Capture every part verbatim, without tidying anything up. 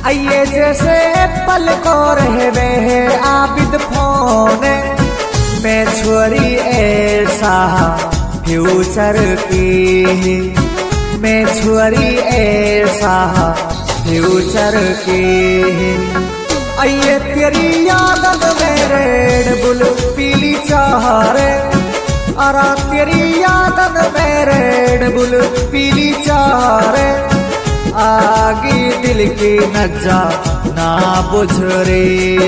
आइए जैसे पल को रहवे है आबिद फोन में छोरी ऐसा फ्यूचर की, मैं छोरी ऐसा फ्यूचर की। आइए तेरी याद में रेड बुल पीली चार, अरा तेरी याद में रेड बुल पीली चार, आगे दिल की नजा ना बुझ रे,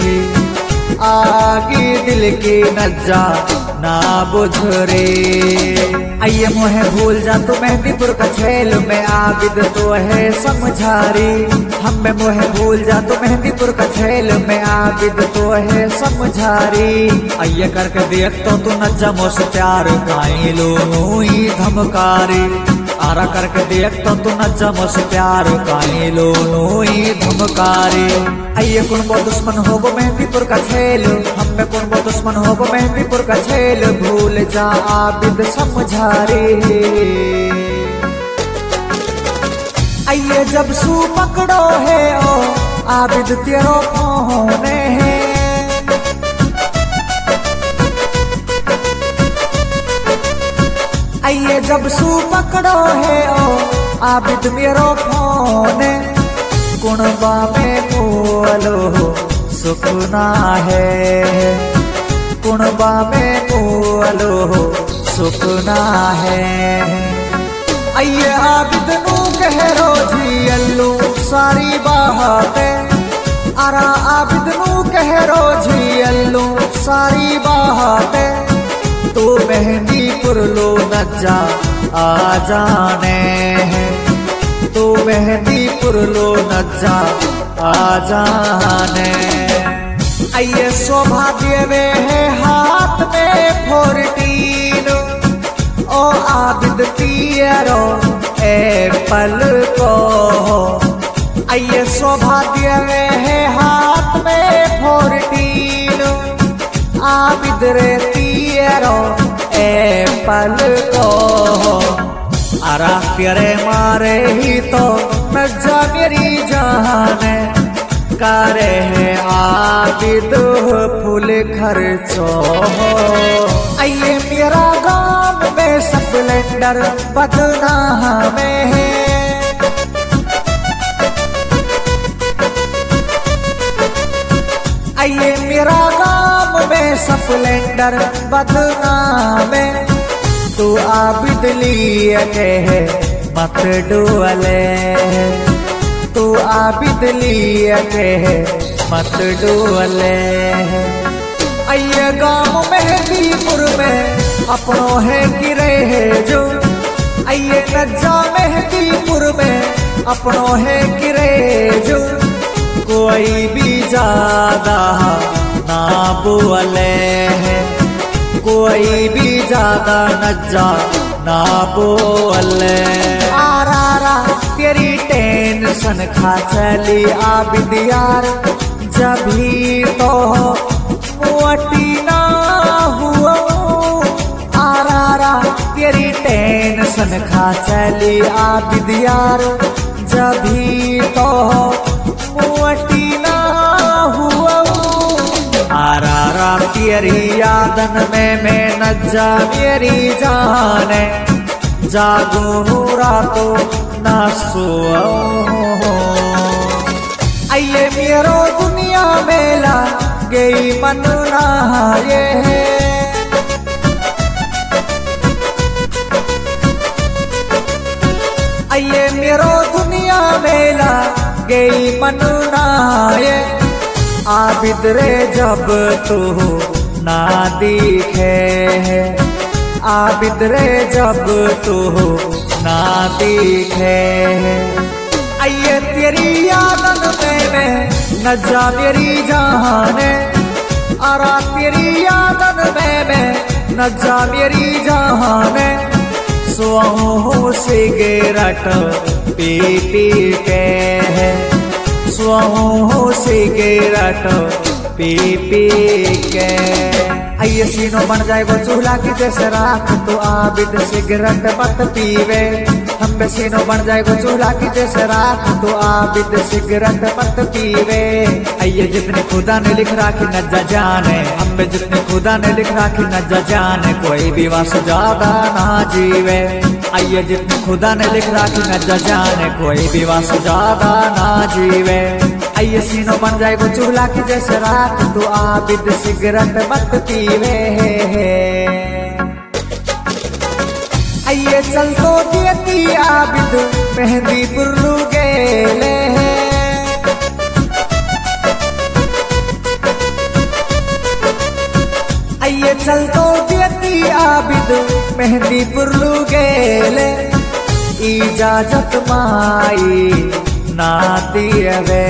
आगे दिल की नजा ना बुझ रे। आइए मोहे भूल जा तू मेहंदीपुर का छेल में आबिद तो है समझारी, हम में मोहे भूल जा तू मेहंदीपुर का छेल में आबिद तो है समझारी। आइए करके देख तो तू नजा मोस प्यार काई लो नूई धमकारी, आरा करके देख तो तू नजा मोस प्यार काई लो नूई धमकारी। आइए कौन वो दुश्मन हो वो मेहंदीपुर का छेल, हम में कौन वो दुश्मन हो वो मेहंदीपुर का छेल, भूल जा आबिद समझारी। आइए जब सू पकड़ो है ओ आबिद तेरो फोन है, आइए जब सू पकड़ो है ओ आबिद मेरो फोन, कुणबा में मोलो सुकना है, कुणबा में मोलो सुकना है। आइए आबिद नू कह रोजी अल्लू सारी बातें, अरा आबिद नू कह रोजी अल्लू सारी बातें, तू मेहंदीपुर लो नजा आ जाने है, तू मेहंदीपुर लो नजा आ जाने। आइए शोभा देवे है हाथ में फोर्टीन, ओ आबिद पियरो एप्पल को, आइए शोभा देवे है हाथ में फोर्टीन, आबिद रे पियरो एप्पल को, अरा तेरे मारे ही तो नजा मेरी जान करे है आबिद फूल खर्चो। आइए मेरा गांव में स्प्लेंडर बदनाम है, आइए मेरा गांव में स्प्लेंडर बदनाम, तू आबिद लिए कहे मत डुअले, तू आबिद लिए कहे मत डुअले। आइए गांव मेहंदीपुर में अपनों है गिरे है जो, आइए नजा मेहंदीपुर में अपनों है गिरे जो, कोई भी ज्यादा ना बोले है, कोई भी ज्यादा नजा ना बोले। आरा तेरी टेंशन खा चली आबिद यार, जभी तो मोटी ना हुआ, आरा तेरी टेंशन खा चली आबिद यार, जभी तो मोटी ना हुआ। आरा तेरी यादन में मैं नजा मेरी जाने, जागू रातों ना सोओ। आइए मेरो दुनिया में ला गई मन ना ये, आइए मेरो दुनिया में ला गई मन ना ये, आबिद रे जब तू ना दिखे, आबिद रे जब तू ना दिखे। आइए तेरी यादन में मैं नजा मेरी जाने, अरा तेरी यादन में मैं नजा मेरी जाने, सोहू सिगरेट पी पी के, सोहू सिगरेट पी पी के। आइए सीनो बन जाए वो चूल्हा की जैसे राख, तो आबिद सिगरेट मत पीवे, हम पे सीनो बन जाएगा चूल्हा की जैसे राख। तो आबिद सिगरेट मत पीवे, आइए जितने खुदा ने लिख राखी न जाने, हम पे जितने खुदा ने लिख राखी न जाने, कोई भी वास ज्यादा ना जीवे। आइए जितने खुदा ने लिख राखी न जाने, कोई भी वास ज्यादा ना जीवे। आइए सीनो बन जाएगा चूल्हा की जैसे राख। तो आबिद सिगरेट मत पीवे। आइए चल तो देती आबिद मेहंदीपुर गेले। आइए चल तो देती आबिद मेहंदीपुर गेले। इजाजत माई ना दियवे,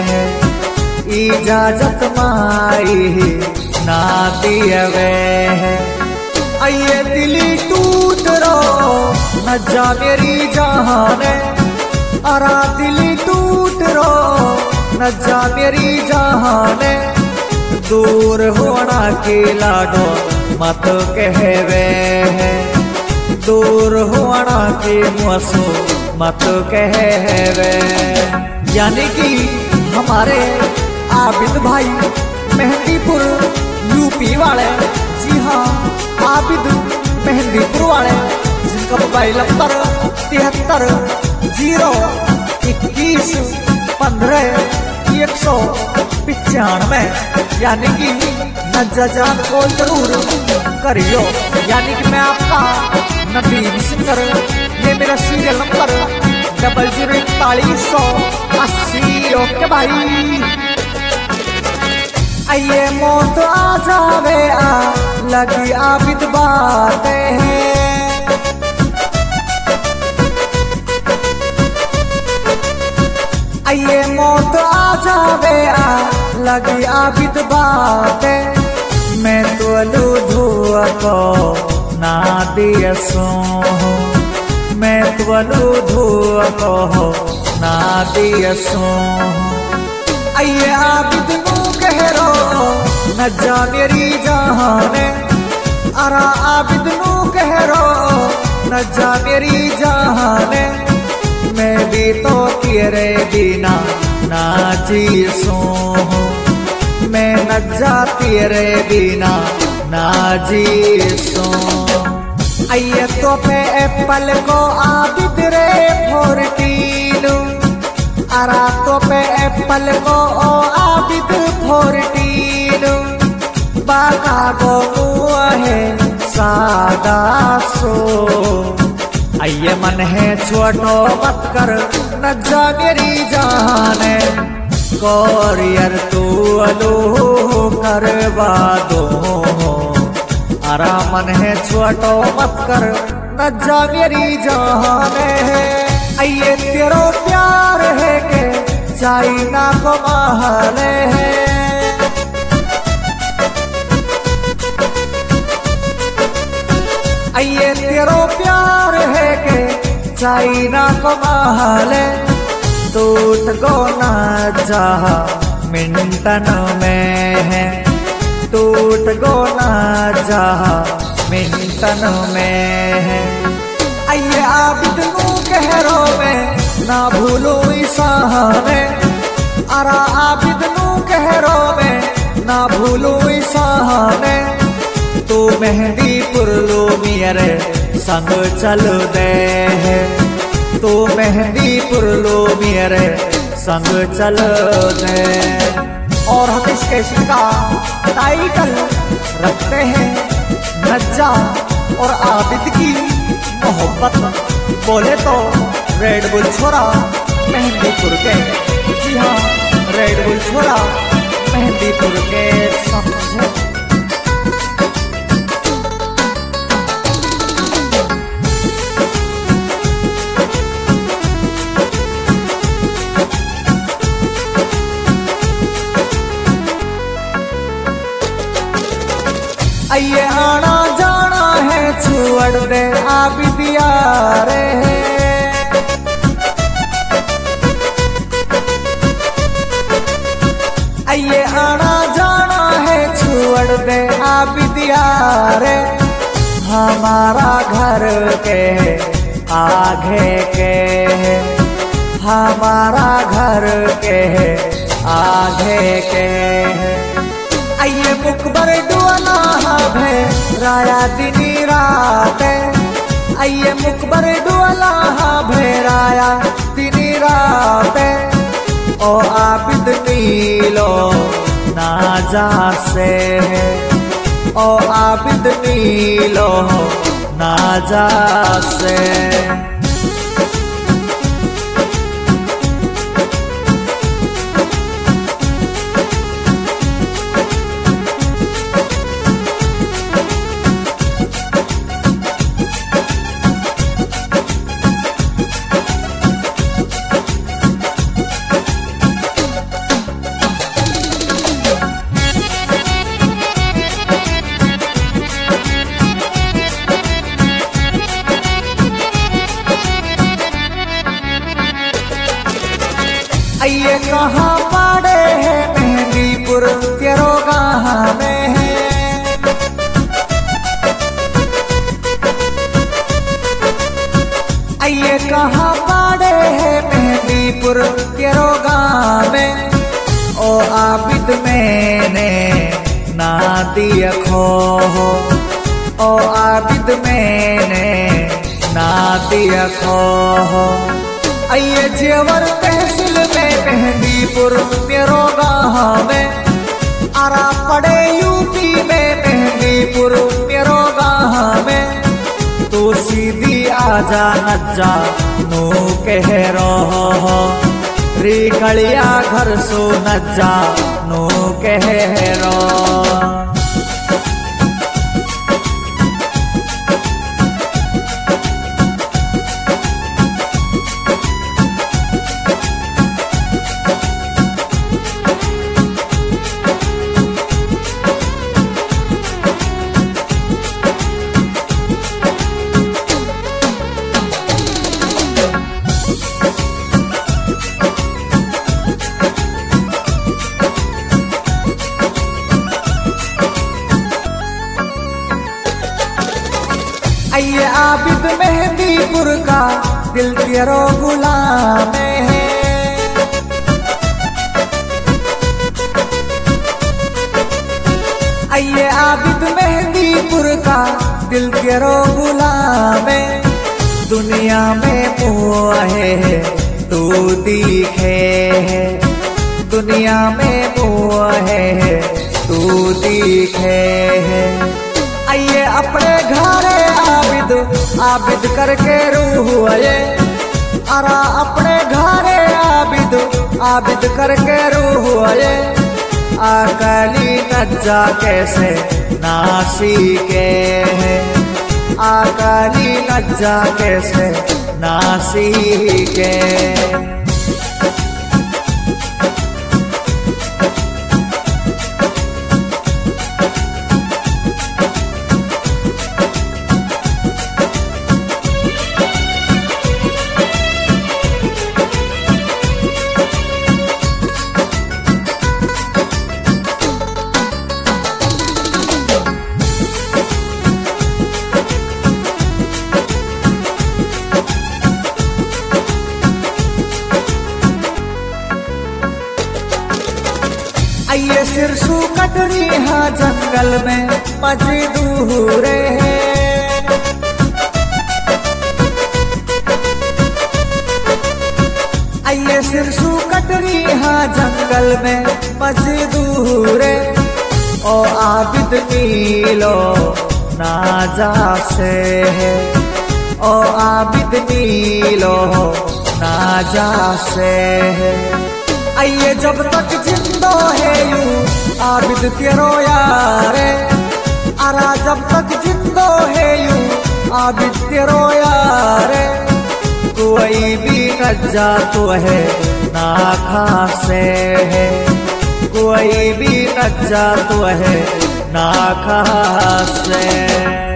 इजाजत माई ना दियवे। आइए दिली टूट रो न जा मेरी जाने, अरा दिली टूट रो न जा मेरी जाने। दूर होना की लाडो मत कहवे, दूर होना की मुसो मत कहवे। यानी कि हमारे आबिद भाई मेहंदीपुर यूपी वाले, जी हाँ आबिद मेहंदीपुर वाले, जिनका मोबाइल नंबर तिहत्तर जीरो इक्कीस पंद्रह एक सौ पिचानवे। यानी कि नज्जा जान को जरूर करियो। यानी कि मैं आपका नदीम सिंगर, ये मेरा सीरियल नंबर डबल जीरो इकतालीस सौ अस्सी। ओके भाई। आइए मौत आ जावे आ लगी आबिद बातें हैं। आइए मौत आ जावे आ लगी आबिद बातें। मैं तो लूधुआ को ना दियसो, मैं तो लूधुआ को ना दियसो। आइए आबिद नू कहरो न जा मेरी जाने, अरा आबिद नू कहरो न जा मेरी जाने। मैं भी तो तेरे बिना ना जी सो, मैं न जा तेरे बिना ना जी सो। आइए तो पे एप्पल को आबिद रे फोर्टीन, अरा तो पे एप्पल को ओ आबिद फोर्टीन। बाका को मुआ है सादा सो, आइए मन है छोटो मत कर न जा मेरी जाने। कोरियर तू अलो करवा दो, अरा मन है छोटो मत कर न जा मेरी जाने। आइए तेरो प्यार है के चाइना को महले है। आइए तेरो प्यार है के चाइना को महले। टूट गो ना जा मिंटन में है, टूट गो ना जा मिंटन में है। आइए आबिद नू कहरो में ना भूलो ईसाने, अरा आबिद नू कहरो में ना भूलो ईसाने। तू मेहंदीपुर लो मेरे संग चल दे, तू मेहंदीपुर लो मेरे संग चल दे। और हम इस कैसेट का टाइटल रखते हैं नज्जा और आबिद की मोहब्बत। बोले तो रेड बुल छोरा मेहंदीपुर के, जी हाँ रेड बुल छोरा मेहंदीपुर के समझे। आइए आना जाना है छुअड़ दे आबिद यारे। आइए आना जाना है छुअड़ दे आबिद यारे। हमारा घर के आगे के हमारा घर के आगे के आइए मुकबर डुअला भे राया दिनी रात आइए मुकबर डुअला भे राया दिनी रात ओ आबिद नीलो ना जा से ओ आबिद नीलो ना जा से आइए कहाँ पड़े हैं मेहंदीपुर तेरो गाँव में है आइए कहाँ पड़े हैं मेहंदीपुर तेरो गाँव में ओ आबिद मैंने ना दिया खो ओ आबिद मैंने ना दिया खो आइए जेवर तहसील में मेहंदीपुर मेरो गाँव में आरा पड़े यूपी में मेहंदीपुर मेरो गाँव में तू सीधी आजा नज्जा नो कह रहो री कलिया घर सो नज्जा नो कह रहो आइए आबिद मेहंदीपुर का दिल तेरो गुलाम है आइए आबिद मेहंदीपुर का दिल तेरो गुलाम है दुनिया में मुँह है तू दिखे है दुनिया में मुँह है तू दिखे है आइए अपने घरे आबिद आबिद करके रूह आए अरा अपने घरे आबिद आबिद करके रूह आए आकली नज्जा कैसे नासी के आकली नज्जा कैसे नासी के आइए सिरसू कटरी हाँ जंगल में मजदूरे आइए सिरसू कटरी हाँ जंगल में मजदूरे ओ आबिद नीलो ना जा से है ओ आबिद नीलो ना जा से है आइए जब तक जिंदो है यू आबिद तेरो यारे अरा जब तक जिंदो है यू आबिद तेरो यारे कोई भी नज्जा तो है ना खासे है कोई भी नज्जा तो है ना खासे।